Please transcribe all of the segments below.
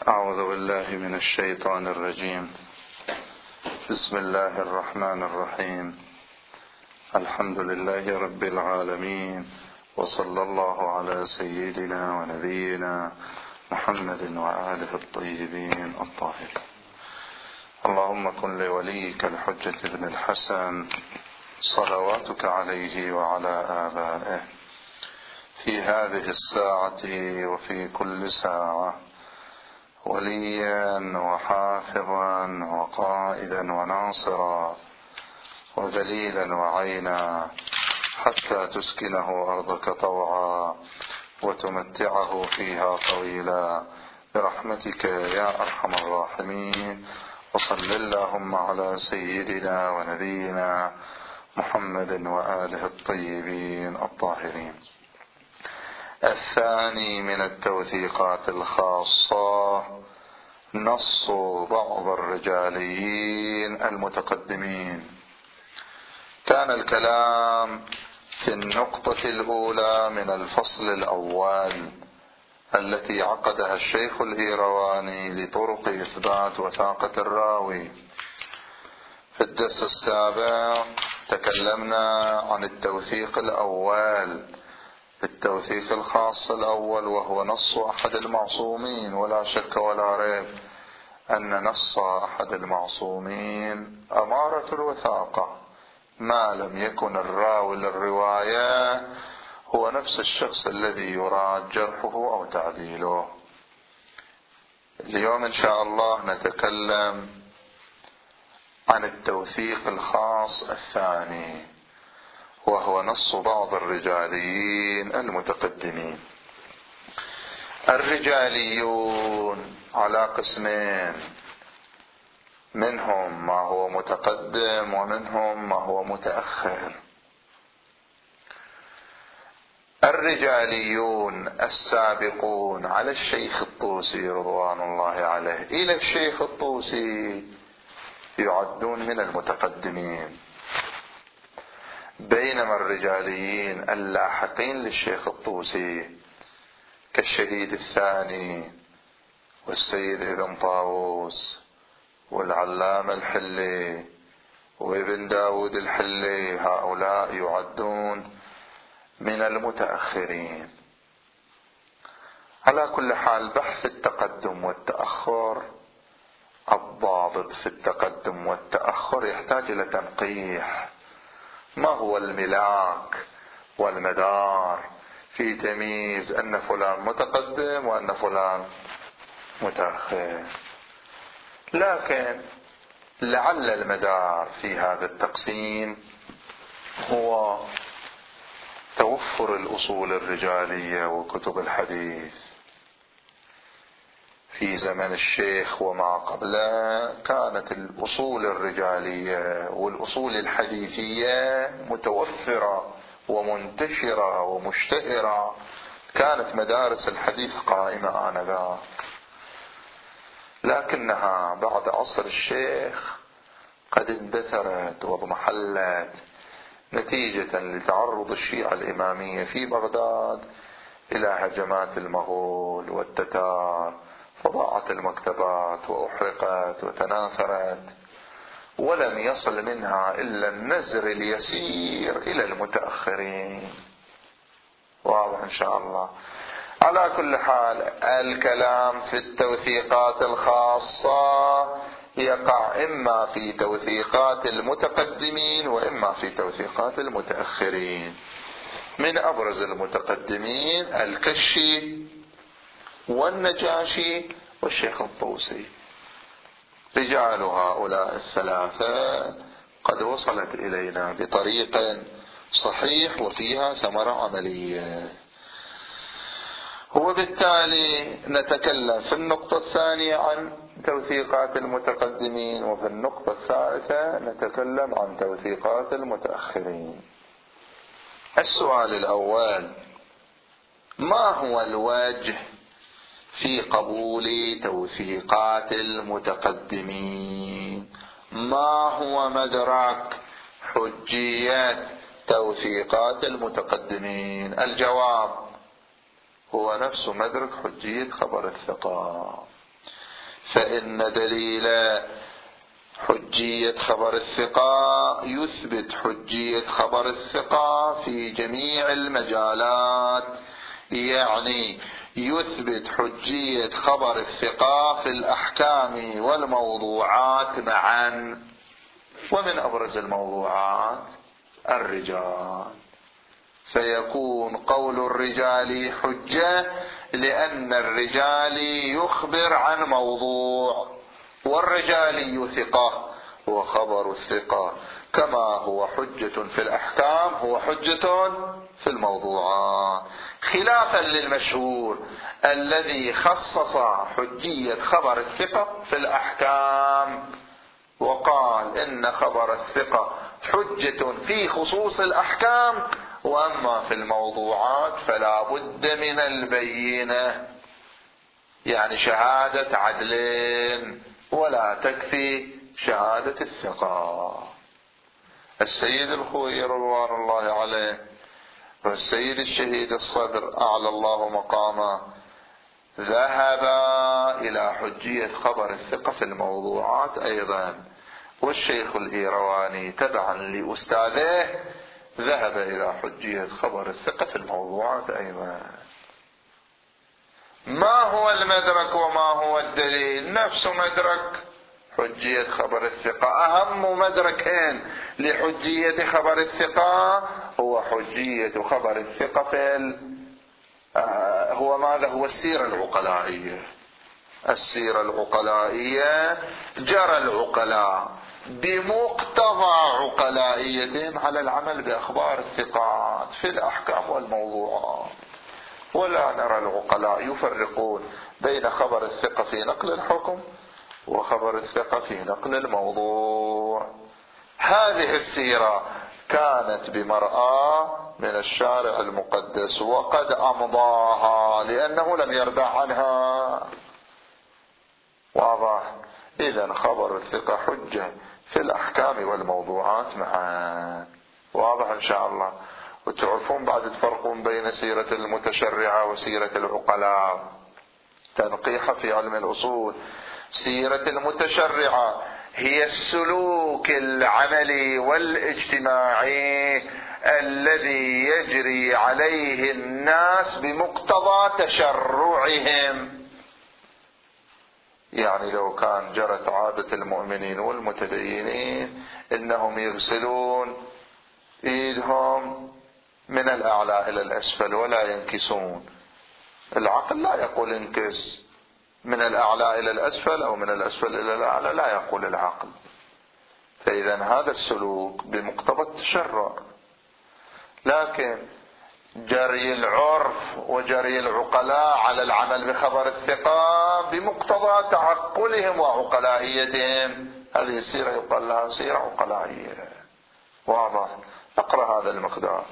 أعوذ بالله من الشيطان الرجيم. بسم الله الرحمن الرحيم. الحمد لله رب العالمين، وصلى الله على سيدنا ونبينا محمد وآله الطيبين الطاهرين. اللهم كن لوليك الحجة بن الحسن صلواتك عليه وعلى آبائه في هذه الساعة وفي كل ساعة وليا وحافظا وقائدا وناصرا وذليلا وعينا، حتى تسكنه أرضك طوعا وتمتعه فيها طويلا برحمتك يا أرحم الراحمين. وصل اللهم على سيدنا ونبينا محمد وآله الطيبين الطاهرين. الثاني من التوثيقات الخاصة نص بعض الرجاليين المتقدمين. كان الكلام في النقطة الأولى من الفصل الأول التي عقدها الشيخ الإيرواني لطرق إثبات وثاقة الراوي. في الدرس السابق تكلمنا عن التوثيق الأول، التوثيق الخاص الأول، وهو نص أحد المعصومين، ولا شك ولا ريب أن نص أحد المعصومين أمارة الوثاقة ما لم يكن الراوي للرواية هو نفس الشخص الذي يراد جرحه أو تعديله. اليوم إن شاء الله نتكلم عن التوثيق الخاص الثاني، وهو نص بعض الرجاليين المتقدمين. الرجاليون على قسمين، منهم ما هو متقدم ومنهم ما هو متأخر. الرجاليون السابقون على الشيخ الطوسي رضوان الله عليه إلى الشيخ الطوسي يعدون من المتقدمين، بينما الرجاليين اللاحقين للشيخ الطوسي كالشهيد الثاني والسيد ابن طاووس والعلامة الحلي وابن داود الحلي، هؤلاء يعدون من المتأخرين. على كل حال، بحث التقدم والتأخر، الضابط في التقدم والتأخر يحتاج إلى تنقيح. ما هو الملاك والمدار في تمييز أن فلان متقدم وأن فلان متأخر؟ لكن لعل المدار في هذا التقسيم هو توفر الأصول الرجالية وكتب الحديث. في زمن الشيخ وما قبله كانت الأصول الرجالية والأصول الحديثية متوفرة ومنتشرة ومشتهرة، كانت مدارس الحديث قائمة آنذاك. لكنها بعد عصر الشيخ قد اندثرت واضمحلت نتيجة لتعرض الشيعة الإمامية في بغداد إلى هجمات المغول والتتار، فضاعت المكتبات وأحرقت وتناثرت، ولم يصل منها إلا النزر اليسير إلى المتأخرين. واضح إن شاء الله. على كل حال، الكلام في التوثيقات الخاصة يقع إما في توثيقات المتقدمين وإما في توثيقات المتأخرين. من أبرز المتقدمين الكشي والنجاشي والشيخ الطوسي. رجال هؤلاء الثلاثة قد وصلت إلينا بطريق صحيح وفيها ثمرة عملية، وبالتالي نتكلم في النقطة الثانية عن توثيقات المتقدمين، وفي النقطة الثالثة نتكلم عن توثيقات المتأخرين. السؤال الأول: ما هو الوجه في قبول توثيقات المتقدمين؟ ما هو مدرك حجية توثيقات المتقدمين؟ الجواب هو نفس مدرك حجية خبر الثقة. فإن دليل حجية خبر الثقة يثبت حجية خبر الثقة في جميع المجالات، يعني يثبت حجية خبر الثقة في الأحكام والموضوعات معا. ومن أبرز الموضوعات الرجال، فيكون قول الرجال حجة لأن الرجال يخبر عن موضوع، والرجال ثقة، وخبر الثقة كما هو حجة في الأحكام هو حجة في الموضوعات، خلافا للمشهور الذي خصص حجية خبر الثقة في الأحكام وقال إن خبر الثقة حجة في خصوص الأحكام، وأما في الموضوعات فلا بد من البينة، يعني شهادة عدل ولا تكفي شهادة الثقة. السيد الخوئي رضوان الله عليه والسيد الشهيد الصدر أعلى الله مقامه ذهب إلى حجية خبر الثقة في الموضوعات أيضا، والشيخ الإيرواني تبعا لأستاذه ذهب إلى حجية خبر الثقة في الموضوعات أيضا. ما هو المدرك وما هو الدليل؟ نفس مدرك حجية خبر الثقة. أهم مدركين لحجية خبر الثقة هو حجية خبر الثقة في هو ماذا؟ هو السيرة العقلائية. السيرة العقلائية جرى العقلاء بمقتضى عقلائيتهم على العمل بأخبار الثقات في الأحكام والموضوعات، ولا نرى العقلاء يفرقون بين خبر الثقة في نقل الحكم وخبر الثقة في نقل الموضوع. هذه السيرة كانت بمرأى من الشارع المقدس وقد أمضاها لأنه لم يردع عنها. واضح؟ إذن خبر الثقة حجة في الأحكام والموضوعات معا. واضح إن شاء الله. وتعرفون بعد تفرقون بين سيرة المتشرعة وسيرة العقلاء، تنقيح في علم الأصول. سيرة المتشرعة هي السلوك العملي والاجتماعي الذي يجري عليه الناس بمقتضى تشرعهم. يعني لو كان جرت عادة المؤمنين والمتدينين انهم يغسلون ايدهم من الاعلى الى الاسفل ولا ينكسون، العقل لا يقول انكس من الاعلى الى الاسفل او من الاسفل الى الاعلى، لا يقول العقل. فاذا هذا السلوك بمقتضى التشرع، لكن جري العرف وجري العقلاء على العمل بخبر الثقة بمقتضى تعقلهم وعقلائيتهم، هذه السيرة يقال لها سيرة عقلائية. واضح؟ نقرأ هذا المقدار.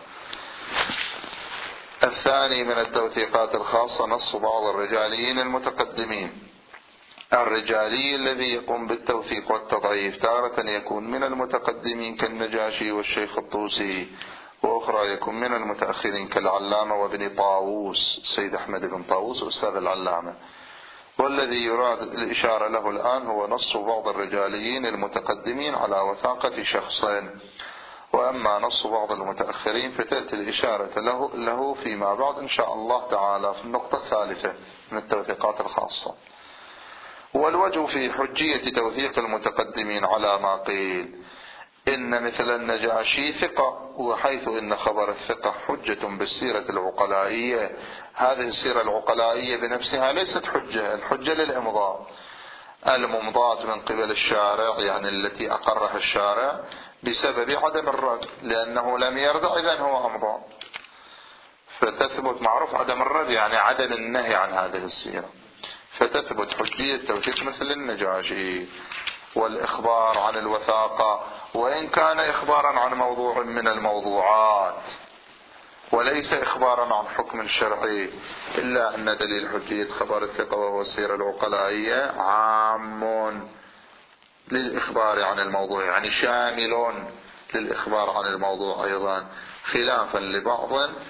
الثاني من التوثيقات الخاصة نص بعض الرجاليين المتقدمين. الرجالي الذي يقوم بالتوثيق والتضعيف تارة يكون من المتقدمين كالنجاشي والشيخ الطوسي، وأخرى يكون من المتأخرين كالعلامة وابن طاووس، سيد أحمد بن طاووس أستاذ العلامة. والذي يراد الإشارة له الآن هو نص بعض الرجاليين المتقدمين على وثاقة شخص، وأما نص بعض المتأخرين فتأتي الإشارة له فيما بعد إن شاء الله تعالى في النقطة الثالثة من التوثيقات الخاصة. والوجه في حجية توثيق المتقدمين على ما قيل إن مثل النجاشي ثقة، وحيث إن خبر الثقة حجة بالسيرة العقلائية، هذه السيرة العقلائية بنفسها ليست حجة، الحجة للإمضاء، الممضاة من قبل الشارع يعني التي أقرها الشارع بسبب عدم الرد، لأنه لم يرد إذن هو أمضى، فتثبت معروف عدم الرد يعني عدم النهي عن هذه السيرة، فتثبت حجية توثيق مثل النجاشي. والإخبار عن الوثاقة وإن كان إخبارا عن موضوع من الموضوعات وليس إخبارا عن حكم شرعي، إلا أن دليل حجية خبر الثقة وهو السيرة العقلائية عام للإخبار عن الموضوع، يعني شامل للإخبار عن الموضوع أيضا، خلافا لبعض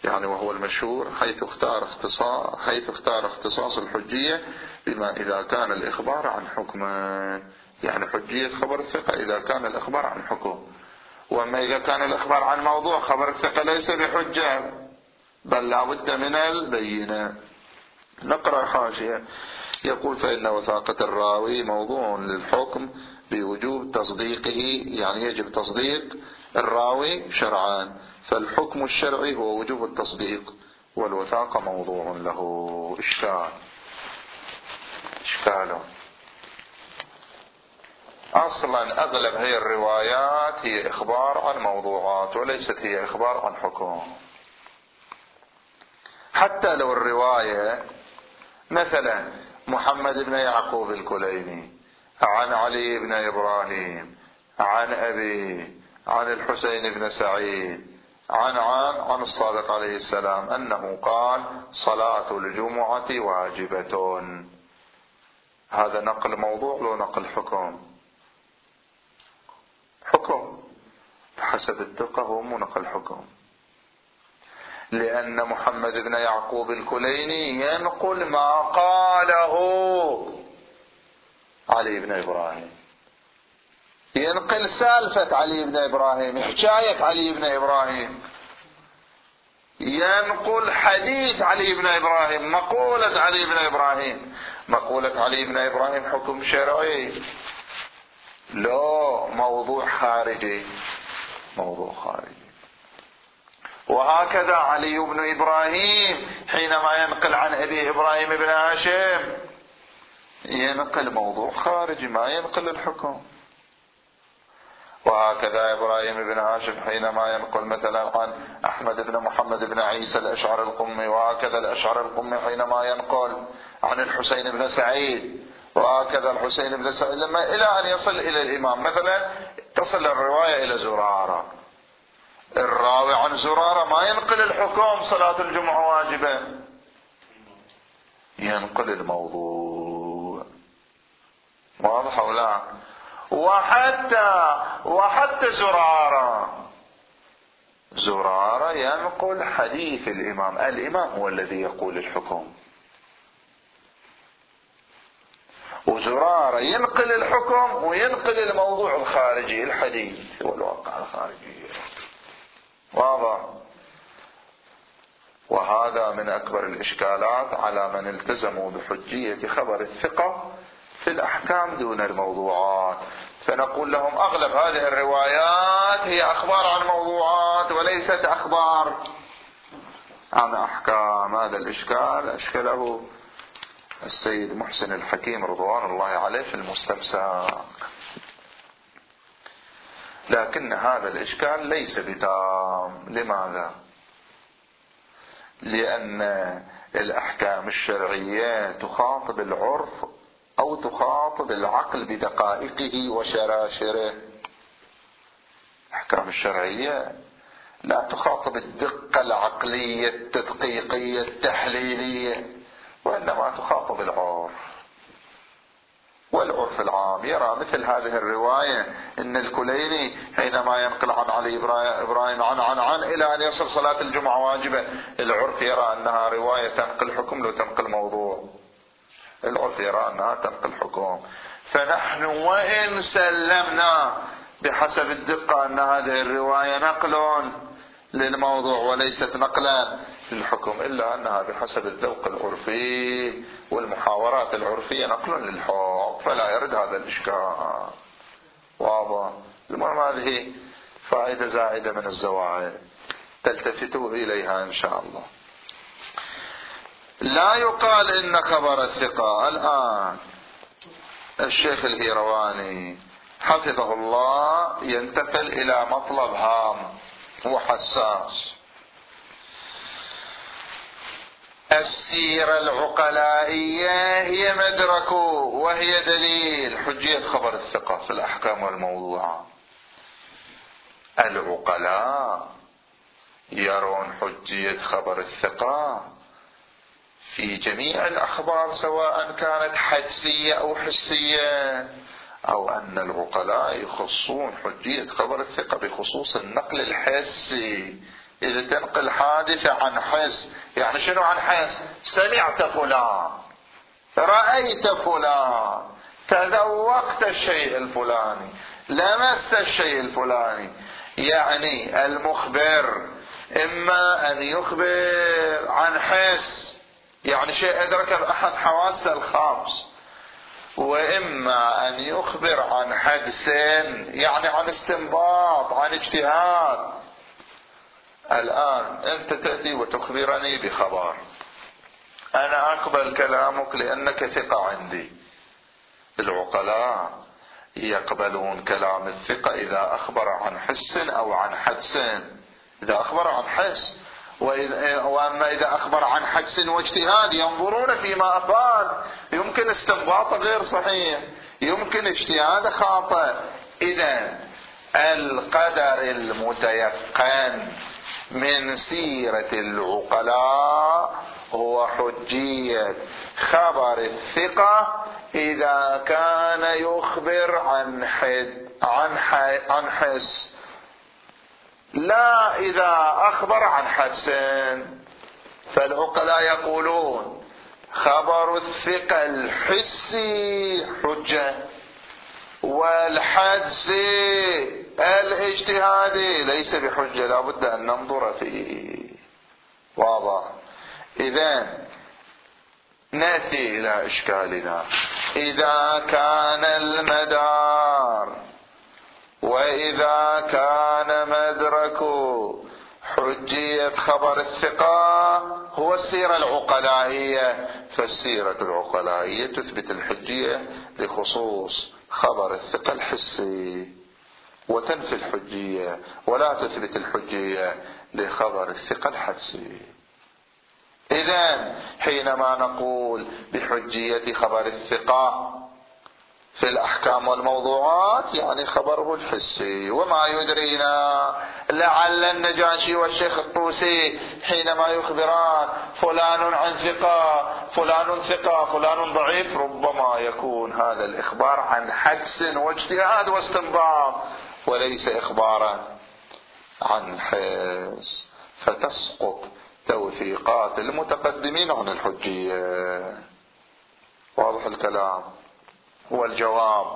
يعني وهو المشهور، حيث اختار اختصاص الحجية بما إذا كان الإخبار عن حكم، يعني حجية خبر الثقة إذا كان الإخبار عن حكم. وأما إذا كان الإخبار عن موضوع، خبر الثقة ليس بحجة بل لا بد من البينة. نقرأ حاشية. يقول: فإن وثاقة الراوي موضوع للحكم بوجوب تصديقه، يعني يجب تصديق الراوي شرعان، فالحكم الشرعي هو وجوب التصديق، والوثاقة موضوع له. إشكال أصلا أغلب هي الروايات هي إخبار عن موضوعات وليست هي إخبار عن حكم. حتى لو الرواية مثلا محمد بن يعقوب الكليني عن علي بن إبراهيم عن أبي عن الحسين بن سعيد عن الصادق عليه السلام أنه قال: صلاة الجمعة واجبة، هذا نقل موضوع لو نقل حكم؟ حكم حسب الدقة، هو مو نقل حكم، لأن محمد بن يعقوب الكليني ينقل ما قاله علي بن إبراهيم، ينقل سالفة علي بن إبراهيم، حكاية علي بن إبراهيم، ينقل حديث علي بن إبراهيم، مقولة علي بن إبراهيم. مقولة علي بن إبراهيم حكم شرعي، لا موضوع خارجي، موضوع خارجي. وهكذا علي بن إبراهيم حينما ينقل عن أبي إبراهيم بن هاشم ينقل موضوع خارجي، ما ينقل الحكم. وهكذا إبراهيم بن هاشم حينما ينقل مثلا عن أحمد بن محمد بن عيسى الأشعر القمي، وهكذا الأشعر القمي حينما ينقل عن الحسين بن سعيد، وهكذا الحسين بن سعيد لما إلى أن يصل إلى الإمام. مثلا تصل الرواية إلى زرارة، الراوي عن زرارة ما ينقل الحكم صلاة الجمعة واجبة، ينقل الموضوع. واضح أو لا؟ وحتى زرارة ينقل حديث الإمام هو الذي يقول الحكم، وزرارة ينقل الحكم وينقل الموضوع الخارجي، الحديث والواقع الخارجي. واضح؟ وهذا من أكبر الإشكالات على من التزموا بحجية خبر الثقة في الأحكام دون الموضوعات. فنقول لهم أغلب هذه الروايات هي أخبار عن موضوعات وليست أخبار عن أحكام. هذا الإشكال أشكله السيد محسن الحكيم رضوان الله عليه في المستمسك، لكن هذا الإشكال ليس بتام. لماذا؟ لأن الأحكام الشرعية تخاطب العرف أو تخاطب العقل بدقائقه وشراشره. الأحكام الشرعية لا تخاطب الدقة العقلية التدقيقية التحليلية، وإنما تخاطب العرف. والعرف العام يرى مثل هذه الرواية إن الكليني حينما ينقل عن علي إبراهيم عن إلى أن يصل صلاة الجمعة واجبة، العرف يرى أنها رواية تنقل حكم لو تنقل موضوع، العرف يرى أنها تنقل حكم. فنحن وإن سلمنا بحسب الدقة أن هذه الرواية نقل للموضوع وليست نقلا للحكم، إلا أنها بحسب الذوق العرفي والمحاورات العرفية نقل للحكم، فلا يرد هذا الإشكال. واضح؟ المهم هذه فائدة زائدة من الزوائد تلتفتوا إليها إن شاء الله. لا يقال إن خبر الثقة. الآن الشيخ الهيرواني حفظه الله ينتقل إلى مطلب هام وحساس: السيرة العقلائية هي مدرك وهي دليل حجية خبر الثقة في الأحكام والموضوعات. العقلاء يرون حجية خبر الثقة في جميع الأخبار سواء كانت حدسية أو حسية، أو أن العقلاء يخصون حجية خبر الثقة بخصوص النقل الحسي إذا تنقل حادثة عن حس، يعني شنو عن حس؟ سمعت فلان، رأيت فلان، تذوقت الشيء الفلاني، لمست الشيء الفلاني. يعني المخبر إما أن يخبر عن حس، يعني شيء أدرك بأحد حواسه الخمس، وإما أن يخبر عن حدس، يعني عن استنباط، عن اجتهاد. الآن أنت تأتي وتخبرني بخبر، أنا أقبل كلامك لأنك ثقة عندي. العقلاء يقبلون كلام الثقة إذا أخبر عن حس أو عن حدس. إذا أخبر عن حس، وأما إذا أخبر عن حدس واجتهاد ينظرون فيما قال، يمكن استنباط غير صحيح، يمكن اجتهاد خاطئ. إذا القدر المتيقن من سيرة العقلاء هو حجية خبر الثقة إذا كان يخبر عن حس، لا إذا أخبر عن حدس. فالعقلاء يقولون خبر الثقة الحسي حجة، والحدس الاجتهادي ليس بحجة، لا بد أن ننظر فيه. واضح؟ إذن نأتي إلى إشكالنا. إذا كان المدار وإذا كان مدرك حجية خبر الثقة هو السيرة العقلائية، فالسيرة العقلائية تثبت الحجية لخصوص خبر الثقة الحسي، وتنفي الحجية ولا تثبت الحجية لخبر الثقة الحدسي. إذن حينما نقول بحجية خبر الثقة في الأحكام والموضوعات يعني خبره الحسي. وما يدرينا لعل النجاشي والشيخ الطوسي حينما يخبران فلان عن ثقة، فلان ثقة، فلان ضعيف، ربما يكون هذا الإخبار عن حدس واجتهاد واستنباط وليس إخبارا عن حس، فتسقط توثيقات المتقدمين عن الحجية. واضح الكلام؟ والجواب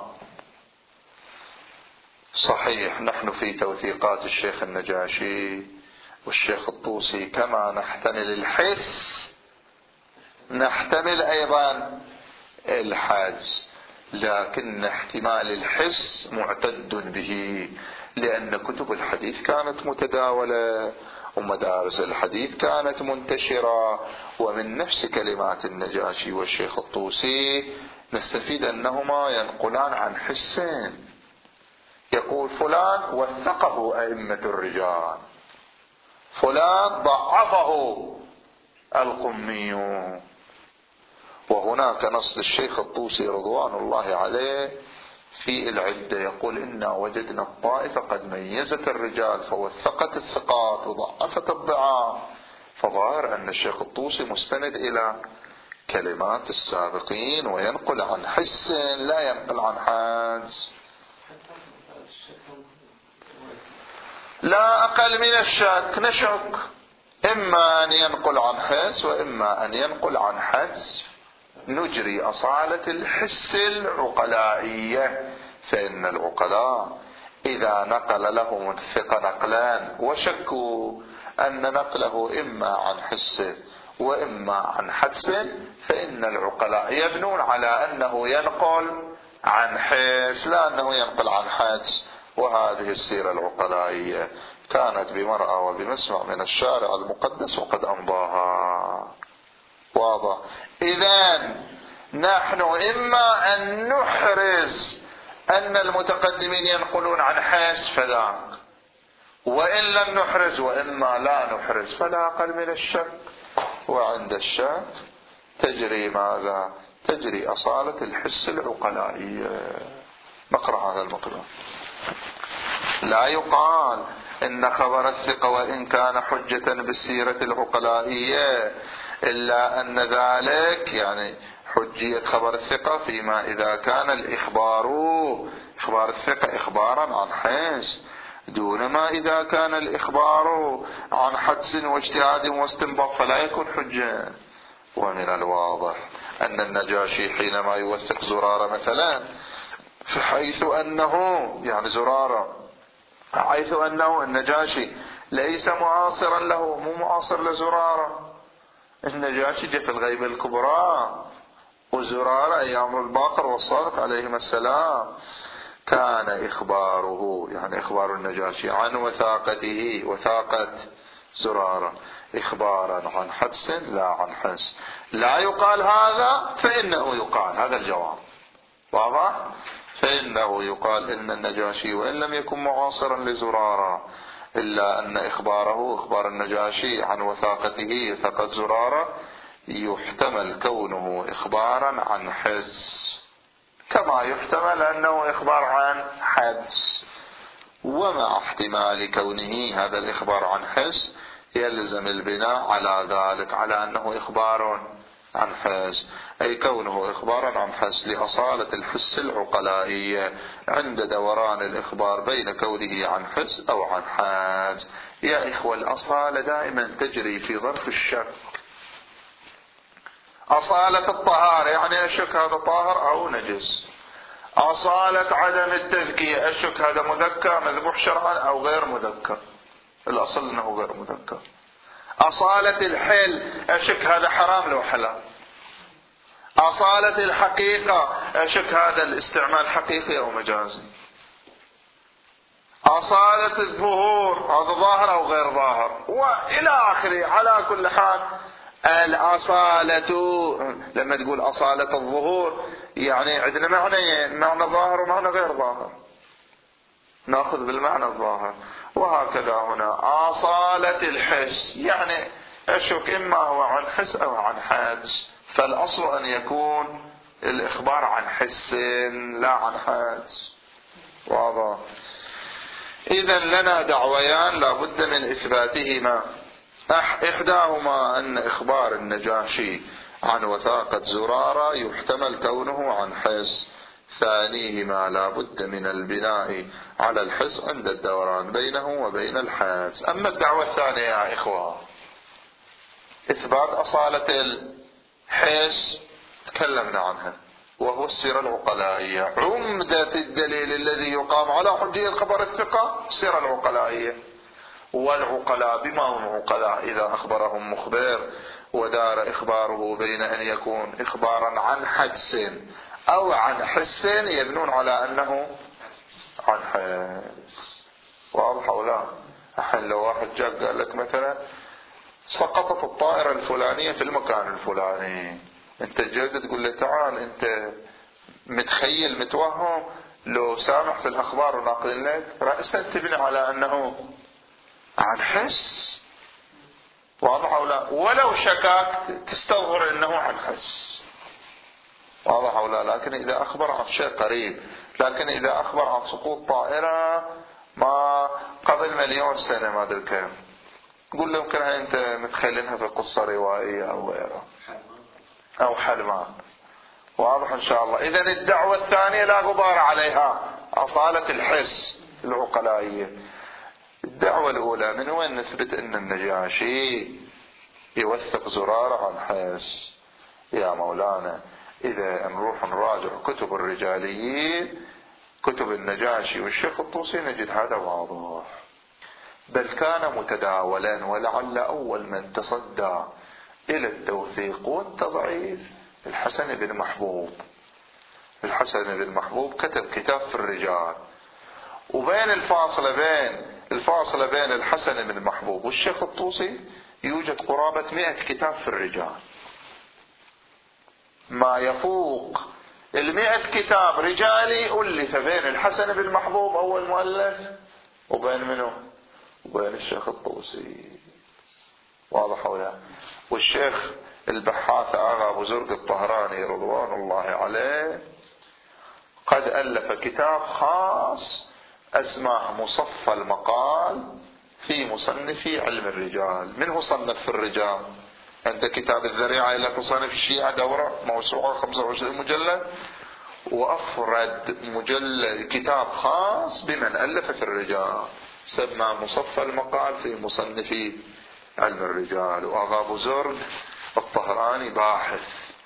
صحيح، نحن في توثيقات الشيخ النجاشي والشيخ الطوسي كما نحتمل الحس نحتمل أيضا الحدس، لكن احتمال الحس معتد به، لأن كتب الحديث كانت متداولة ومدارس الحديث كانت منتشرة، ومن نفس كلمات النجاشي والشيخ الطوسي نستفيد أنهما ينقلان عن حسين. يقول فلان وثقه أئمة الرجال، فلان ضعفه القمي. وهناك نص للشيخ الطوسي رضوان الله عليه في العدة يقول إنا وجدنا الطائفة قد ميزت الرجال فوثقت الثقات وضعفت الضعاف. فظاهر أن الشيخ الطوسي مستند إلى كلمات السابقين وينقل عن حس لا ينقل عن حدس. لا أقل من الشك، نشك إما أن ينقل عن حس وإما أن ينقل عن حدس. نجري أصالة الحس العقلائية، فإن العقلاء إذا نقل لهم الثقة نقلان وشكوا أن نقله إما عن حس وإما عن حدس، فإن العقلاء يبنون على أنه ينقل عن حس لا أنه ينقل عن حدس. وهذه السيرة العقلائية كانت بمرأى وبمسمع من الشارع المقدس وقد أمضاها. واضح؟ إذن نحن إما أن نحرز أن المتقدمين ينقلون عن حس فذاك، وإن لم نحرز، وإما لا نحرز، فلا أقل من الشك. وعند الشك تجري ماذا؟ تجري أصالة الحس العقلائية. نقرأ هذا المطلب. لا يقال إن خبر الثقة وإن كان حجة بالسيرة العقلائية إلا أن ذلك يعني حجية خبر الثقة فيما إذا كان الإخبار إخبار الثقة إخبارا عن حس، دونما إذا كان الإخبار عن حدس واجتهاد واستنباط فلا يكون حجة. ومن الواضح أن النجاشي حينما يوثق زرارة مثلا، حيث أنه يعني زرارة، حيث أنه النجاشي ليس معاصرا له، مو معاصر لزرارة. النجاشي جاء في الغيبة الكبرى، وزرارة أيام الباقر والصادق عليهما السلام. كان إخباره يعني إخبار النجاشي عن وثاقته، وثاقة زرارة، إخبارا عن حدس لا عن حس. لا يقال هذا فإنه يقال، هذا الجواب واضح. فإنه يقال إن النجاشي وإن لم يكن معاصرا لزرارة، إلا أن إخباره إخبار النجاشي عن وثاقته وثاقة زرارة يحتمل كونه إخبارا عن حس، كما يحتمل أنه إخبار عن حدس. ومع احتمال كونه هذا الإخبار عن حس يلزم البناء على ذلك، على أنه إخبار عن حس، أي كونه إخبارا عن حس لأصالة الحس العقلائية عند دوران الإخبار بين كونه عن حس أو عن حدس. يا إخوة، الأصالة دائما تجري في ظرف الشك. أصالة الطهارة يعني أشك هذا طاهر أو نجس. أصالة عدم التذكية أشك هذا مذكر مذبوح شرعا أو غير مذكر، الأصل أنه غير مذكر. أصالة الحل أشك هذا حرام لو حلال. أصالة الحقيقة أشك هذا الاستعمال حقيقي أو مجازي. أصالة الظهور هذا ظاهر أو غير ظاهر، وإلى آخره. على كل حال الأصالة لما تقول أصالة الظهور يعني عندنا معنيين، معنى ظاهر ومعنى غير ظاهر، نأخذ بالمعنى الظاهر. وهكذا هنا أصالة الحس يعني أشك إما هو عن حس أو عن حدس، فالأصل أن يكون الإخبار عن حس لا عن حدس. واضح. إذن لنا دعويان لا بد من إثباتهما. إحداهما أن إخبار النجاشي عن وثاقة زرارة يحتمل كونه عن حس. ثانيهما لا بد من البناء على الحس عند الدوران بينه وبين الحدس. أما الدعوة الثانية يا إخوة إثبات أصالة الحس تكلمنا عنها، وهو السيرة العقلائية. عمدة الدليل الذي يقام على حجية الخبر الثقة السيرة العقلائية. والعقلاء بما هم عقلاء؟ إذا أخبرهم مخبر ودار إخباره بين أن يكون إخبارا عن حدس أو عن حس يبنون على أنه عن حس. واضح أو لا؟ الحين لو واحد جاء قال لك مثلا سقطت الطائرة الفلانية في المكان الفلاني، أنت جاي تقول له تعال أنت متخيل متوهم، لو سامح في الأخبار وناقلين لك رأسا تبني على أنه عن حس. واضح أو لا؟ ولو شكاك تستظهر أنه عن حس. واضح أو لا؟ لكن إذا أخبر عن شيء قريب، لكن إذا أخبر عن سقوط طائرة ما قبل 1,000,000 سنة ما أدري كم، قول لهم كان أنت متخيلينها في قصة روائية أو غيرها أو حلمان. واضح إن شاء الله. إذن الدعوة الثانية لا غبار عليها، أصالة الحس العقلائية. الدعوة الأولى من وين نثبت أن النجاشي يوثق زرارة عن حس؟ يا مولانا إذا نروح نراجع كتب الرجاليين، كتب النجاشي والشيخ الطوسي، نجد هذا واضح. بل كان متداولا، ولعل أول من تصدى إلى التوثيق والتضعيف الحسن بن محبوب. الحسن بن محبوب كتب كتاب في الرجال، وبين الفاصلة بين الحسن بن محبوب والشيخ الطوسي يوجد قرابة 100 كتاب في الرجال، ما يفوق 100 كتاب رجالي ألف بين الحسن بن محبوب أول مؤلف وبين منه؟ وبين الشيخ الطوسي. واضح ولا؟ والشيخ البحاث آغا أبو زرق الطهراني رضوان الله عليه قد ألف كتاب خاص اسمه مصفى المقال في مصنف علم الرجال. منه صنف في الرجال؟ عند كتاب الذريعة إلى تصنيف الشيعة دورة موسوعة 25 مجلد، وأفرد مجلد كتاب خاص بمن ألف في الرجال سمى مصفى المقال في مصنفي علم الرجال. وآغا بزرق الطهراني باحث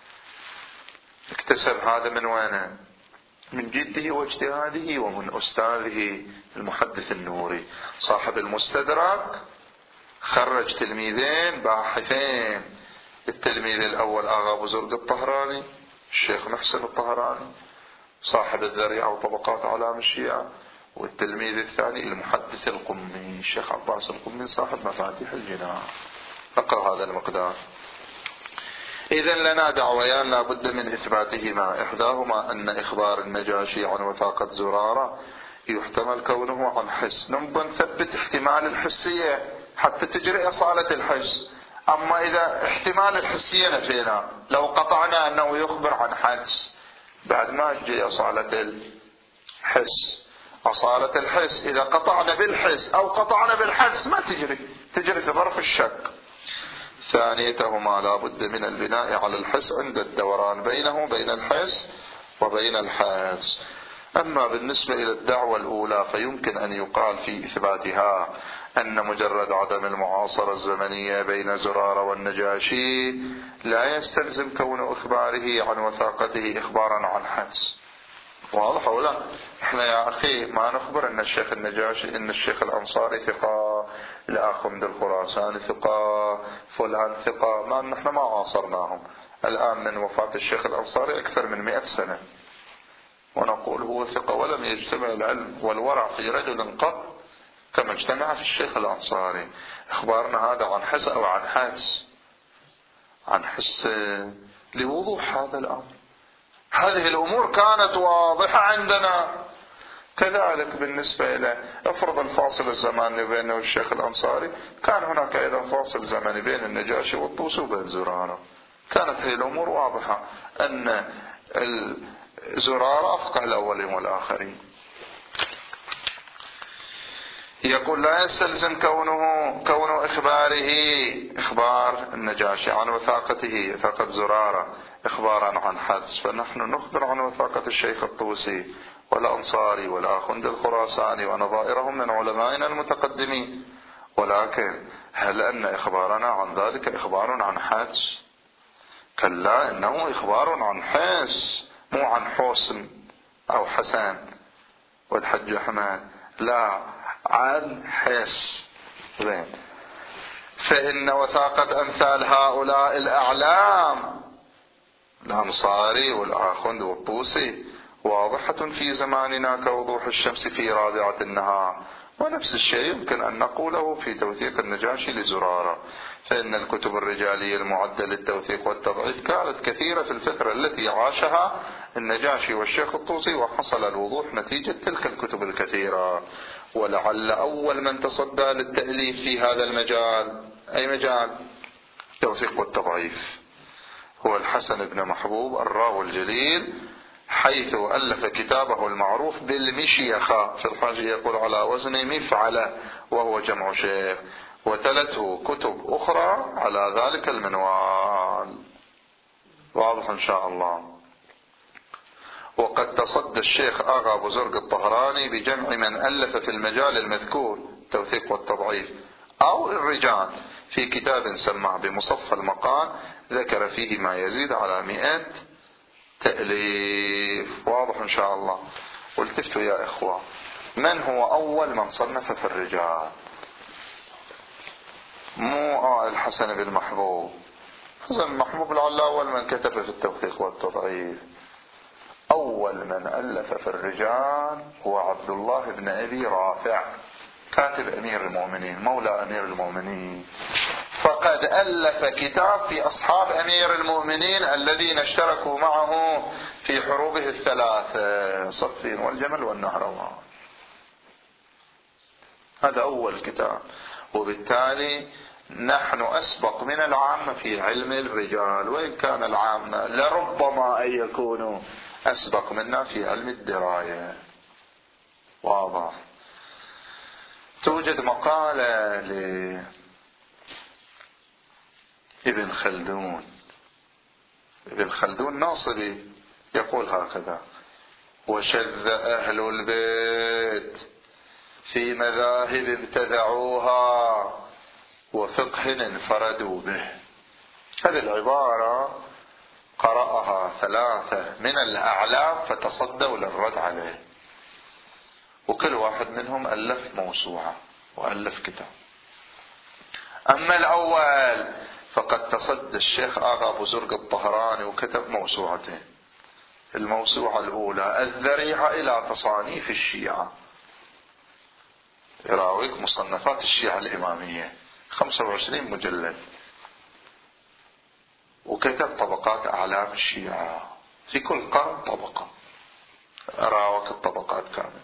اكتسب هذا من وين؟ من جده واجتهاده ومن أستاذه المحدث النوري صاحب المستدرك. خرج تلميذين باحثين، التلميذ الأول آغا بزرق الطهراني الشيخ محسن الطهراني صاحب الذريعة وطبقات أعلام الشيعة، والتلميذ الثاني المحدث القمي الشيخ عباس القمي صاحب مفاتيح الجنان. نقرأ هذا المقدار. إذن لنا دعويان لا بد من إثباتهما. إحداهما أن إخبار النجاشي عن وثاقة زرارة يحتمل كونه عن حس. نبغى نثبت احتمال الحسية حتى تجري أصالة الحس. أما إذا احتمال الحسية نفينا، لو قطعنا أنه يخبر عن حدس بعد ما تجي أصالة الحس. أصالة الحس إذا قطعنا بالحس أو قطعنا بالحدس ما تجري في ظرف الشك. ثانيتهما لا بد من البناء على الحس عند الدوران بينه بين الحس وبين الحدس. أما بالنسبة إلى الدعوة الأولى فيمكن أن يقال في إثباتها أن مجرد عدم المعاصرة الزمنية بين زرارة والنجاشي لا يستلزم كون إخباره عن وثاقته إخبارا عن حدس. واضح ولا؟ احنا يا أخي ما نخبر أن الشيخ النجاشي إن الشيخ الأنصاري ثقة، الأخ حمد الخراساني ثقة، فلان ثقة، ما نحن ما عاصرناهم. الآن من وفاة الشيخ الأنصاري أكثر من 100 سنة ونقول هو ثقة، ولم يجتمع العلم والورع في رجل قط كما اجتمع في الشيخ الأنصاري. اخبارنا هذا عن حس أو عن حدس؟ عن حس لوضوح هذا الأمر. هذه الأمور كانت واضحة عندنا. كذلك بالنسبة إلى افرض الفاصل الزماني بينه والشيخ الأنصاري، كان هناك أيضا فاصل زمني بين النجاشي والطوسي وبين زرارة. كانت هذه الأمور واضحة أن زرارة أفقه الأولين والآخرين. يقول لا يستلزم كونه إخباره إخبار النجاشي عن وثاقته وثاقة زرارة إخبارا عن حدس، فنحن نخبر عن وثاقة الشيخ الطوسي والأنصاري والآخوند الخراساني ونظائرهم من علمائنا المتقدمين. ولكن هل أن إخبارنا عن ذلك إخبار عن حدس؟ كلا، إنه إخبار عن حس، مو عن حسن أو حسن والحج أحمد، لا، عن حس. فإن وثاقة أمثال هؤلاء الأعلام الأنصاري والآخوند والطوسي واضحة في زماننا كوضوح الشمس في رابعة النهار. ونفس الشيء يمكن أن نقوله في توثيق النجاشي لزرارة، فإن الكتب الرجالية المعدة للتوثيق والتضعيف كانت كثيرة في الفترة التي عاشها النجاشي والشيخ الطوسي، وحصل الوضوح نتيجة تلك الكتب الكثيرة. ولعل أول من تصدى للتأليف في هذا المجال، أي مجال التوثيق والتضعيف، هو الحسن بن محبوب الراوي الجليل، حيث ألف كتابه المعروف بالمشيخة، في الحاشية يقول على وزن مفعلة وهو جمع شيخ، وتلته كتب أخرى على ذلك المنوال. واضح إن شاء الله. وقد تصدى الشيخ آغا بزرق الطهراني بجمع من ألف في المجال المذكور التوثيق والتضعيف أو الرجال في كتاب سماه بمصفى المقال، ذكر فيه ما يزيد على 100 تأليف. واضح إن شاء الله. والتفتوا يا إخوة، من هو أول من صنف في الرجال؟ مو الحسن بن محبوب. الحسن بن محبوب لعل أول من كتب في التوثيق والتضعيف. أول من ألف في الرجال هو عبد الله بن أبي رافع، كاتب أمير المؤمنين، مولى أمير المؤمنين، فقد ألف كتاب في أصحاب أمير المؤمنين الذين اشتركوا معه في حروبه الثلاثة، صفين والجمل والنهروان. هذا أول كتاب. وبالتالي نحن أسبق من العامة في علم الرجال، وإن كان العامة لربما أن يكونوا أسبق منا في علم الدراية. واضح. توجد مقالة لابن خلدون، ابن خلدون ناصبي، يقول هكذا: وشذ أهل البيت في مذاهب ابتدعوها وفقه انفردوا به. هذه العبارة قرأها 3 من الأعلام فتصدوا للرد عليه، وكل واحد منهم ألف موسوعة وألف كتاب. أما الأول فقد تصدى الشيخ آغا أبو زرق الطهراني وكتب موسوعتين. الموسوعة الأولى الذريعة إلى تصانيف الشيعة، يراويك مصنفات الشيعة الإمامية، 25 مجلد، وكتب طبقات أعلام الشيعة، في كل قرن طبقة، راوك الطبقات كامل.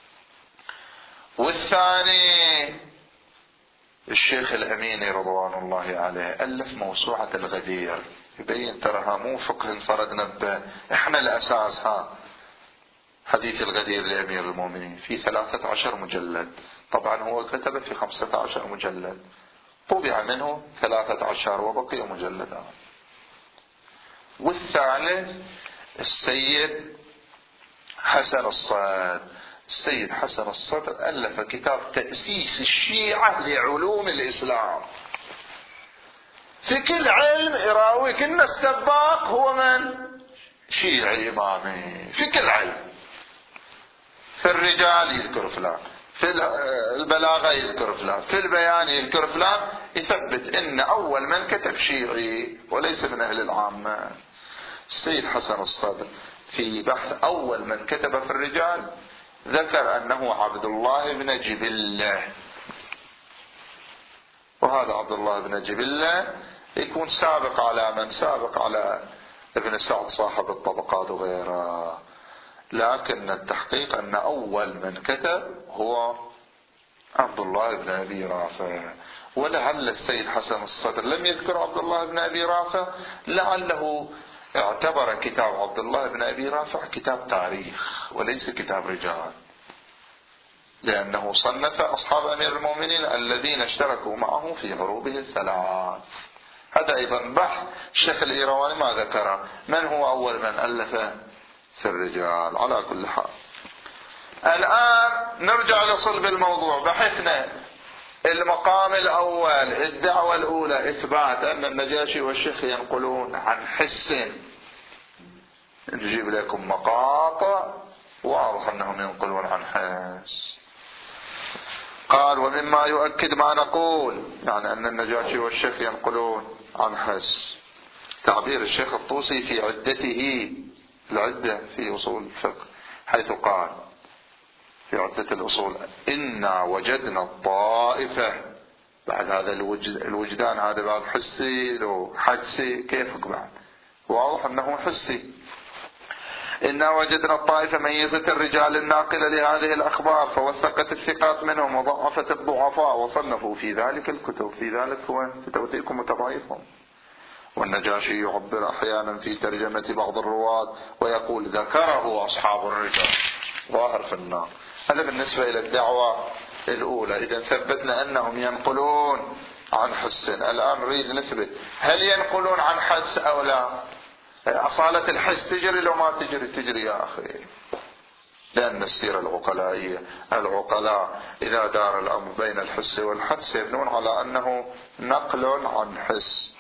والثاني الشيخ الأميني رضوان الله عليه ألف موسوعة الغدير، يبين ترها مو فقه انفردنا به، احنا الأساس. حديث الغدير لأمير المؤمنين في 13 مجلد، طبعا هو كتب في 15 مجلد، طبع منه 13 وبقي مجلدان. والثالث السيد حسن الصدر. السيد حسن الصدر ألف كتاب تأسيس الشيعة لعلوم الإسلام. في كل علم يراويك إن السباق هو من؟ شيعي إمامي، في كل علم. في الرجال يذكر فلان، في البلاغة يذكر فلان، في البيان يذكر فلان، يثبت إن أول من كتب شيعي وليس من أهل العامة. السيد حسن الصدر في بحث أول من كتب في الرجال ذكر أنه عبد الله بن جبلة، وهذا عبد الله بن جبلة يكون سابق على من؟ سابق على ابن سعد صاحب الطبقات وغيره، لكن التحقيق أن أول من كتب هو عبد الله بن أبي رافع. ولعل السيد حسن الصدر لم يذكر عبد الله بن أبي رافع، لعله اعتبر كتاب عبد الله بن أبي رافع كتاب تاريخ وليس كتاب رجال، لأنه صنف أصحاب أمير المؤمنين الذين اشتركوا معه في حروبه الثلاث. هذا أيضا بحث الشيخ الإيرواني ما ذكره، من هو أول من ألف في الرجال. على كل حال الآن نرجع لصلب الموضوع. بحثنا المقام الأول، الدعوة الأولى إثبات أن النجاشي والشيخ ينقلون عن حس، نجيب لكم مقاطع واضح أنهم ينقلون عن حس. قال ومما يؤكد ما نقول، يعني أن النجاشي والشيخ ينقلون عن حس، تعبير الشيخ الطوسي في عدته، العدة في أصول الفقه، حيث قال في عدة الأصول إنا وجدنا الطائفة، بعد هذا الوجدان هذا بعد حسي لو حدسي كيفك بعد، واضح أنه حسي. إنا وجدنا الطائفة ميزت الرجال الناقلة لهذه الأخبار فوثقت الثقات منهم وضعفت الضعفاء وصنفوا في ذلك الكتب، في ذلك هو في توثيقهم وتضعيفهم. والنجاشي يعبر أحيانا في ترجمة بعض الرواة ويقول ذكره أصحاب الرجال، ظاهر في النار. هذا بالنسبة إلى الدعوة الأولى. إذا ثبتنا أنهم ينقلون عن حس، الآن نريد نثبت هل ينقلون عن حدس أو لا. أصالة الحس تجري لو ما تجري؟ تجري يا أخي، لأن السيرة العقلائية، العقلاء إذا دار الأمر بين الحس والحدس يبنون على أنه نقل عن حس.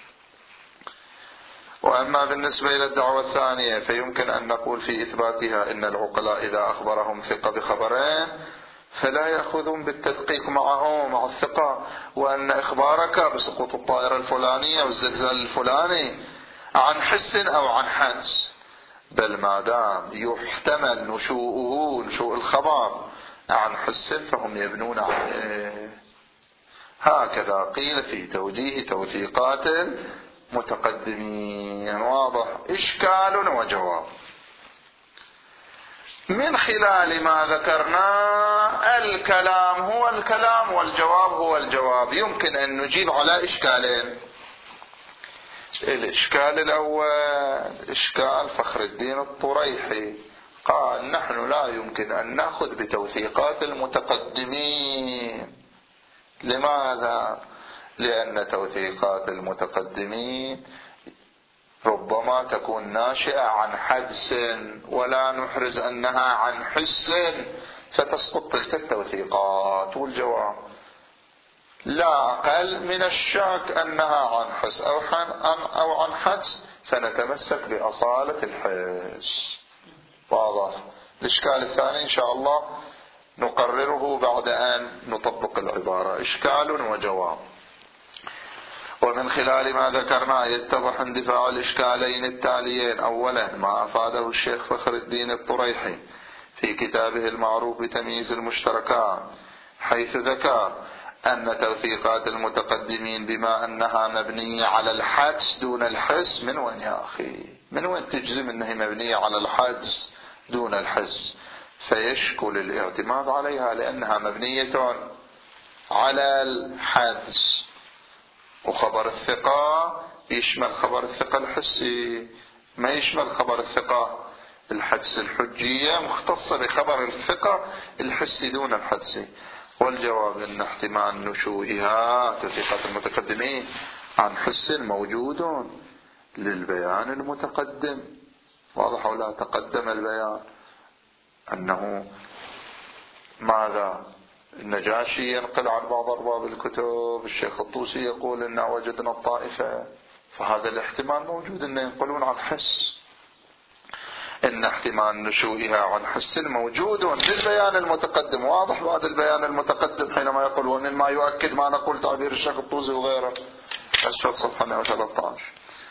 وأما بالنسبة إلى الدعوة الثانية فيمكن أن نقول في إثباتها إن العقلاء إذا أخبرهم ثقة بخبرين فلا يأخذون بالتدقيق معه مع الثقة، وأن إخبارك بسقوط الطائرة الفلانية والزلزال الفلاني عن حس أو عن حدس، بل ما دام يحتمل نشوءه نشوء الخبر عن حس فهم يبنون عليه. هكذا قيل في توجيه توثيقات المتقدمين. واضح؟ إشكال وجواب. من خلال ما ذكرنا الكلام هو الكلام والجواب هو الجواب، يمكن أن نجيب على إشكالين. الإشكال الأول إشكال فخر الدين الطريحي، قال نحن لا يمكن أن نأخذ بتوثيقات المتقدمين. لماذا؟ لأن توثيقات المتقدمين ربما تكون ناشئة عن حدس ولا نحرز أنها عن حس، فتسقط تلك التوثيقات. والجواب لا أقل من الشك أنها عن حس أو عن حدس، فنتمسك بأصالة الحس. واضح. الإشكال الثاني إن شاء الله نقرره بعد أن نطبق العبارة. إشكال وجواب. ومن خلال ما ذكرنا يتضح اندفاع الإشكالين التاليين: أولا ما أفاده الشيخ فخر الدين الطريحي في كتابه المعروف بتمييز المشتركات، حيث ذكر أن توثيقات المتقدمين بما أنها مبنية على الحدس دون الحس. من وين يا أخي؟ من وين تجزم أنها مبنية على الحدس دون الحس؟ فيشكل الاعتماد عليها لأنها مبنية على الحدس. وخبر الثقة يشمل خبر الثقة الحسي، ما يشمل خبر الثقة الحدس. الحجية مختصة بخبر الثقة الحسي دون الحدسي. والجواب أن احتمال نشوئها توثيقات المتقدمين عن حس موجود للبيان المتقدم. واضح ولا؟ تقدم البيان أنه ماذا؟ النجاشي ينقل عن بعض أرباب الكتب، الشيخ الطوسي يقول إنا وجدنا الطائفة، فهذا الاحتمال موجود أن ينقلون عن حس. إن احتمال نشوئها عن حس موجود للبيان المتقدم. واضح بعد البيان المتقدم حينما يقول ومما يؤكد ما نقول تعبير الشيخ الطوسي وغيره، أسفل صفحة 113.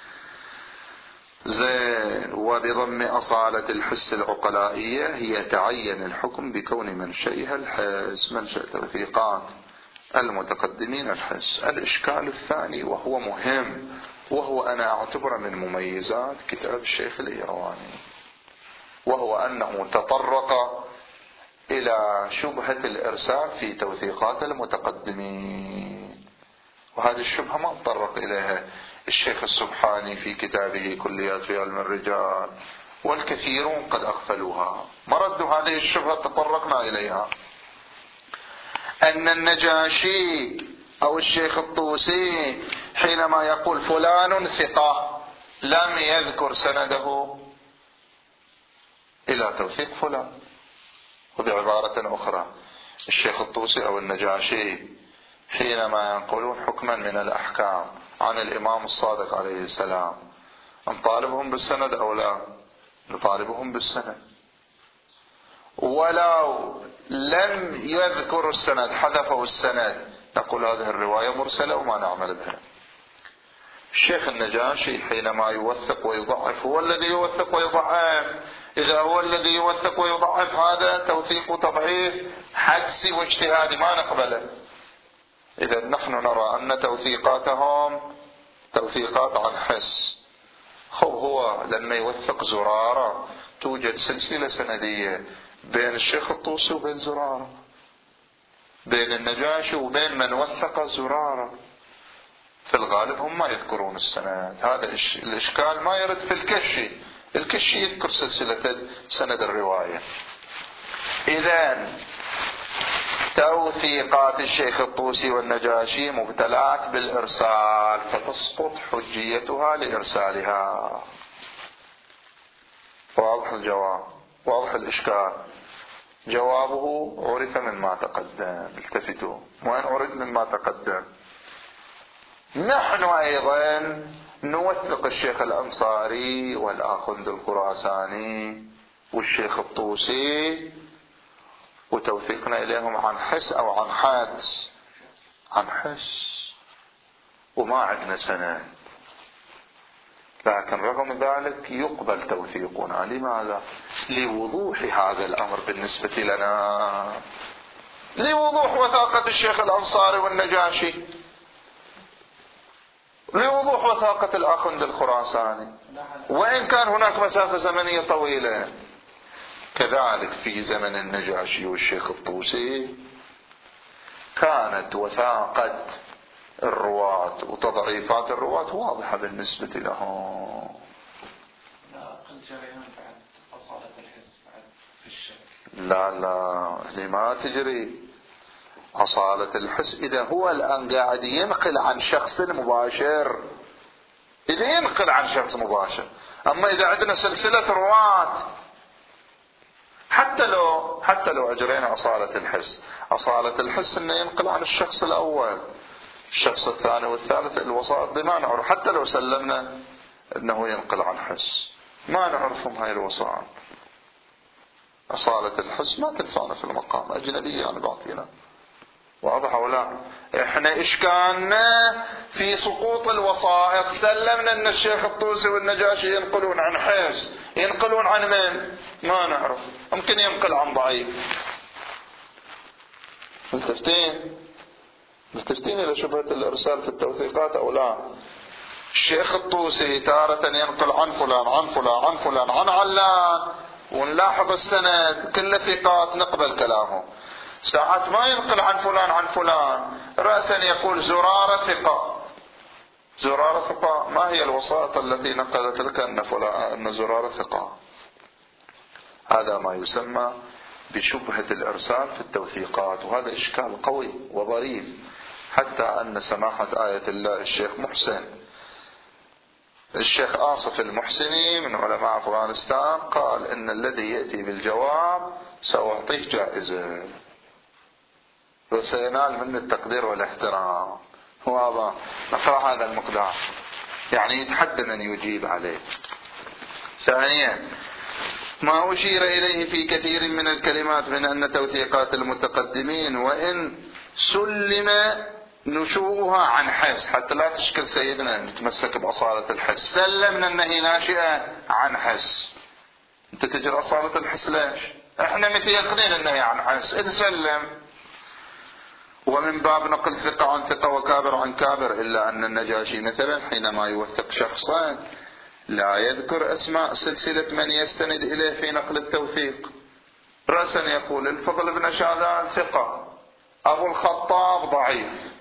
زين. وبضم أصالة الحس العقلائية هي تعين الحكم بكون منشئها الحس، منشأ توثيقات المتقدمين الحس. الإشكال الثاني وهو مهم، وهو أنا أعتبره من مميزات كتاب الشيخ الإيرواني، وهو أنه تطرق إلى شبهة الإرسال في توثيقات المتقدمين، وهذه الشبهة ما تطرق إليها الشيخ السبحاني في كتابه كليات في علم الرجال، والكثيرون قد أغفلوها. مرد هذه الشبهة تطرقنا إليها، أن النجاشي أو الشيخ الطوسي حينما يقول فلان ثقة لم يذكر سنده إلى توثيق فلان. وبعبارة أخرى الشيخ الطوسي أو النجاشي حينما ينقلون حكما من الأحكام عن الإمام الصادق عليه السلام، نطالبهم بالسند أو لا؟ نطالبهم بالسند. ولو لم يذكر السند، حذفوا السند، نقول هذه الرواية مرسلة وما نعمل بها. الشيخ النجاشي حينما يوثق ويضعف هو الذي يوثق ويضعف. إذا هو الذي يوثق ويضعف هذا توثيق وتضعيف حدسي واجتهادي ما نقبله. إذا نحن نرى أن توثيقاتهم توثيقات عن حس. هو لما يوثق زرارة توجد سلسلة سندية بين الشيخ الطوسي وبين زرارة، بين النجاشي وبين من وثق زرارة. في الغالب هم ما يذكرون السند. هذا الإشكال ما يرد في الكشي. الكشي يذكر سلسلة سند الرواية. إذن توثيقات الشيخ الطوسي والنجاشي مبتلعة بالإرسال، فتسقط حجيتها لإرسالها. واضح الجواب؟ واضح الإشكال؟ جوابه عرف مما تقدم. التفتوا، وين عرف مما تقدم؟ نحن أيضا نوثق الشيخ الأنصاري والآخوند الخراساني والشيخ الطوسي، وتوثيقنا إليهم عن حس أو عن حدس؟ عن حس، وما عندنا سند. لكن رغم ذلك يقبل توثيقنا. لماذا؟ لوضوح هذا الأمر بالنسبة لنا، لوضوح وثاقة الشيخ الأنصاري والنجاشي، لوضوح وثاقة الآخوند الخراساني، وإن كان هناك مسافة زمنية طويلة. كذلك في زمن النجاشي والشيخ الطوسي كانت وثاقة الرواة وتضعيفات الرواة واضحة بالنسبة لهم. لا ما تجري أصالة الحس إذا هو الآن قاعد ينقل عن شخص مباشر، إذا ينقل عن شخص مباشر. أما إذا عندنا سلسلة رواة حتى حتى لو أجرينا أصالة الحس. أصالة الحس إنه ينقل عن الشخص الأول، الشخص الثاني والثالث، الوسائط دي ما نعرف. حتى لو سلمنا إنه ينقل عن حس ما نعرفهم هاي الوسائط. أصالة الحس ما تنفعنا في المقام، أجنبية عن بعضنا. واضح ولا؟ احنا اشكالنا في سقوط الوسائط. سلمنا ان الشيخ الطوسي والنجاشي ينقلون عن حس، ينقلون عن من؟ ما نعرف، ممكن ينقل عن ضعيف. ملتفتين الى شبهة الارسال في التوثيقات او لا؟ الشيخ الطوسي تارة ينقل عن فلان عن فلان عن فلان عن علان، ونلاحظ السند كل ثقات نقبل كلامه. ساعات ما ينقل عن فلان عن فلان، رأسا يقول زرارة ثقة. زرارة ثقة، ما هي الوسائط التي نقلت لك أن زرارة ثقة؟ هذا ما يسمى بشبهة الإرسال في التوثيقات، وهذا إشكال قوي وظريف. حتى أن سماحة آية الله الشيخ آصف المحسني من علماء أفغانستان قال إن الذي يأتي بالجواب سأعطيه جائزة وسينال منه التقدير والاحترام. واضح؟ نقرأ هذا المقدار، يعني يتحدى من يجيب عليه. ثانيا، ما أشير إليه في كثير من الكلمات من أن توثيقات المتقدمين وإن سلم نشوءها عن حس، حتى لا تشكل سيدنا نتمسك بأصالة الحس، سلمنا أنها ناشئة عن حس. أنت تجري أصالة الحس ليش؟ إحنا متيقنين أنها عن حس، نسلم. ومن باب نقل ثقة عن ثقة وكابر عن كابر، إلا أن النجاشي مثلا حينما يوثق شخصا لا يذكر أسماء سلسلة من يستند إليه في نقل التوثيق. رأسا يقول الفضل بن شاذان ثقة، أبو الخطاب ضعيف.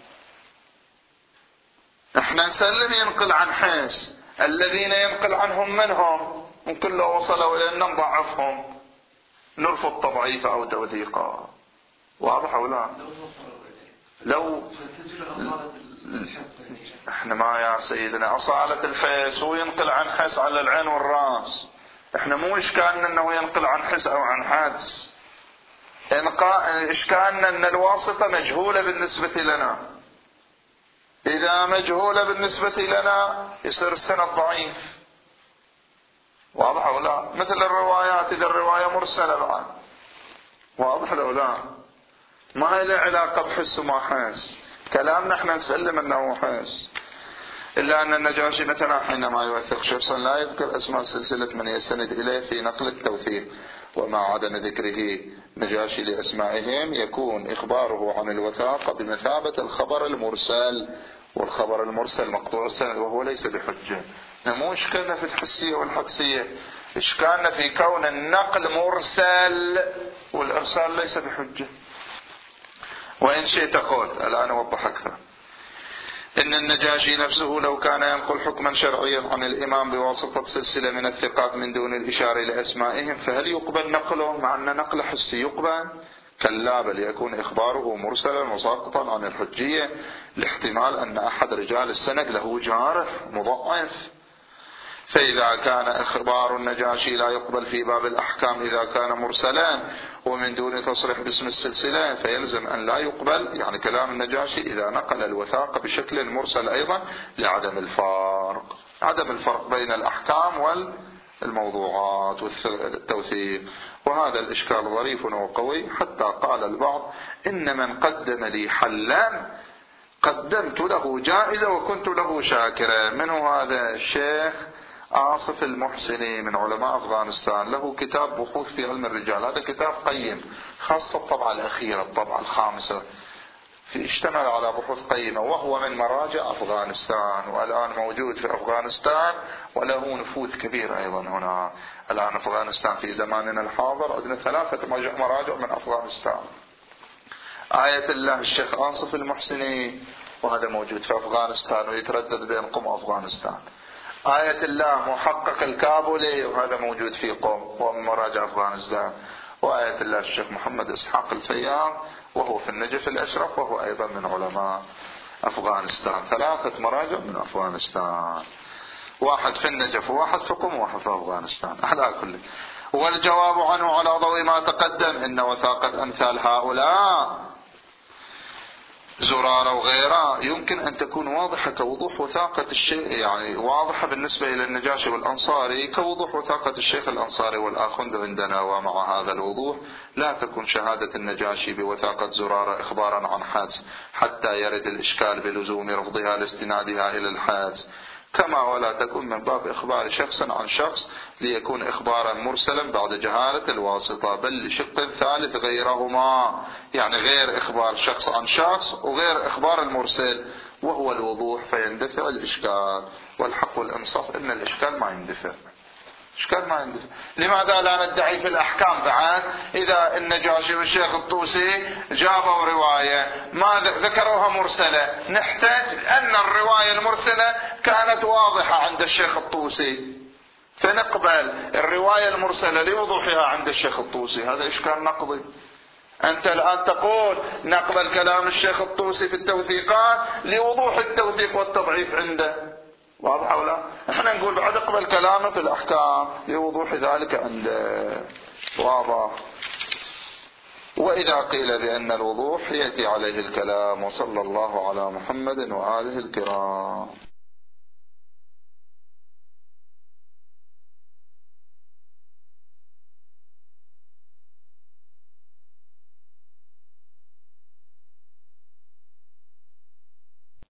احنا نسلم ينقل عن حس. الذين ينقل عنهم منهم من كل وصلوا إلى أن نضعفهم، نرفض تضعيفا أو توثيقا. واضح أو لا؟ لو احنا ما يا سيدنا أصالة الحس وينقل عن حس على العين والرأس. احنا مو اشكالنا انه ينقل عن حس او عن حدس، اشكالنا ان الواسطة مجهولة بالنسبة لنا. اذا مجهولة بالنسبة لنا يصير السند ضعيف. واضح او لا؟ مثل الروايات، اذا الرواية مرسلة بعد. واضح او لا؟ ما له علاقة بحس وما حس. كلامنا احنا نسلم انه حس. الا ان النجاشي مثلا حينما يوثق شخصا لا يذكر اسماء سلسلة من يستند اليه في نقل التوثيق، ومع عدم ذكره نجاشي لاسمائهم يكون اخباره عن الوثاقة بمثابة الخبر المرسل، والخبر المرسل مقطوع السند وهو ليس بحجة. مو اشكالنا في الحسية والحدسية، اشكالنا في كون النقل مرسل والارسال ليس بحجة. وإن شئت قلت الآن أوضح أكثر، إن النجاشي نفسه لو كان ينقل حكما شرعيا عن الإمام بواسطة سلسلة من الثقات من دون الإشارة لأسمائهم، فهل يقبل نقله مع أن نقل حسي يقبل؟ كلا، بل يكون إخباره مرسلا وساقطا عن الحجية، لاحتمال أن أحد رجال السند له جارح مضعف. فإذا كان إخبار النجاشي لا يقبل في باب الأحكام إذا كان مرسلا ومن دون تصريح باسم السلسلة، فيلزم أن لا يقبل يعني كلام النجاشي إذا نقل الوثاقة بشكل مرسل أيضا، لعدم الفرق، عدم الفرق بين الأحكام والموضوعات والتوثيق. وهذا الإشكال ظريف وقوي، حتى قال البعض إن من قدم لي حلا قدمت له جائزة وكنت له شاكرا. منه هذا الشيخ آصف المحسني من علماء أفغانستان، له كتاب بحوث في علم الرجال. هذا كتاب قيم، خاصة الطبعة الأخيرة الطبعة الخامسة، اشتمل على بحوث قيمة، وهو من مراجع أفغانستان، والآن موجود في أفغانستان وله نفوذ كبير أيضا هنا. الآن أفغانستان في زماننا الحاضر عندنا 3 مراجع من أفغانستان. آية الله الشيخ آصف المحسني، وهذا موجود في أفغانستان ويتردد بين قم أفغانستان. آية الله محقق الكابولي، وهذا موجود في قم ومن مراجع أفغانستان. وآية الله الشيخ محمد إسحاق الفياض وهو في النجف الأشرف وهو أيضا من علماء أفغانستان. 3 مراجع من أفغانستان، واحد في النجف وواحد في قم وواحد في أفغانستان على كل. والجواب عنه على ضوء ما تقدم إن وثاقة أمثال هؤلاء زرارة وغيره يمكن أن تكون واضحة كوضوح وثاقة الشيخ، يعني واضحة بالنسبة إلى النجاشي والأنصاري كوضوح وثاقة الشيخ الأنصاري والآخوند عندنا، ومع هذا الوضوح لا تكون شهادة النجاشي بوثاقة زرارة إخبارا عن حدس حتى يرد الإشكال بلزوم رفضها لاستنادها إلى الحدس، كما ولا تكون من باب إخبار شخص عن شخص ليكون إخبارا مرسلا بعد جهالة الواسطة، بل لشق ثالث غيرهما، يعني غير إخبار شخص عن شخص وغير إخبار المرسل، وهو الوضوح فيندفع الإشكال. والحق والإنصاف إن الإشكال ما يندفع. إشكال ما يندفع. لماذا لا ندعي في الأحكام بعد إذا النجاشي والشيخ الطوسي جابوا رواية ما ذكروها مرسلة، نحتاج أن الرواية المرسلة كانت واضحة عند الشيخ الطوسي فنقبل الرواية المرسلة لوضوحها عند الشيخ الطوسي، هذا إشكال نقضي. أنت الآن تقول نقبل كلام الشيخ الطوسي في التوثيقات لوضوح التوثيق والتضعيف عنده، واضح أو لا؟ احنا نقول بعد اقبل كلامه في الأحكام لوضوح ذلك عنده، واضح. وإذا قيل بأن الوضوح يأتي عليه الكلام. وصلى الله على محمد وآله الكرام.